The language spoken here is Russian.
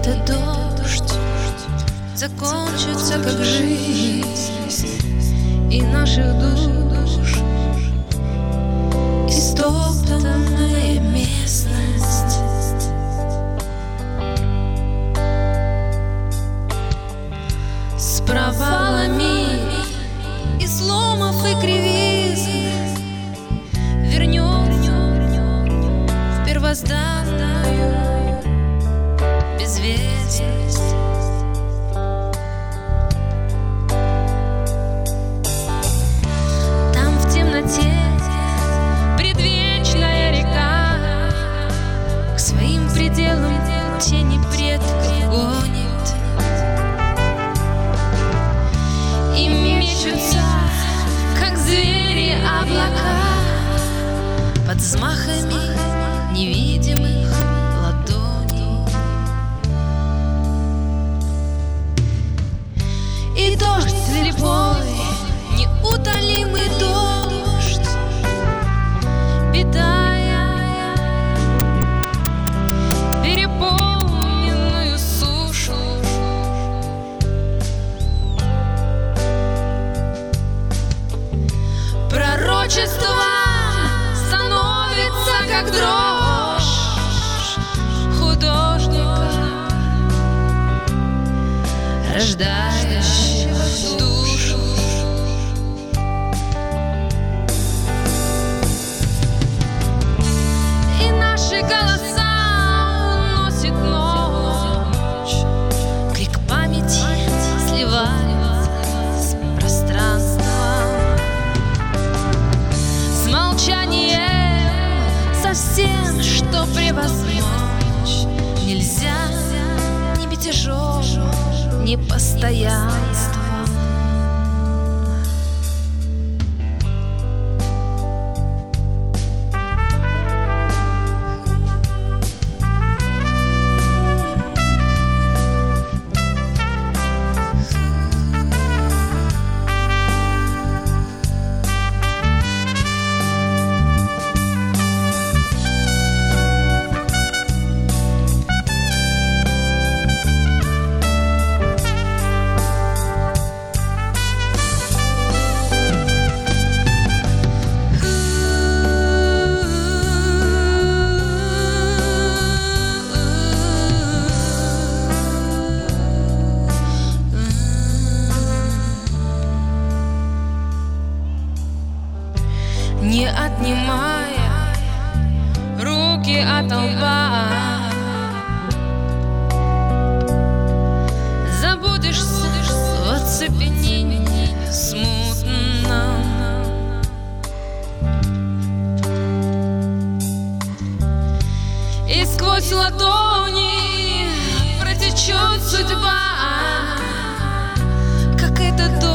этот дождь закончится, как жизнь, и наших душ истоптанная местность. С провалами и сломов и кривизн вернем в первозданную безвестность. Там в темноте предвечная река к своим пределам тени предков гонит. И мечутся, как звери, облака под взмахами невидимых ладоней. И дождь слепой, неутолимый дождь, питая переполненную сушу. Пророчество становится, как дрожь художника, рождающего душу. И наши голоса уносит ночь, крик памяти сливается с пространством, с молчанием, со всем, что превозмочь нельзя ни мятежом, ни постоянством. Не отнимая руки от лба, забудешься в оцепенении смутном. И сквозь ладони протечет судьба, как этот дождь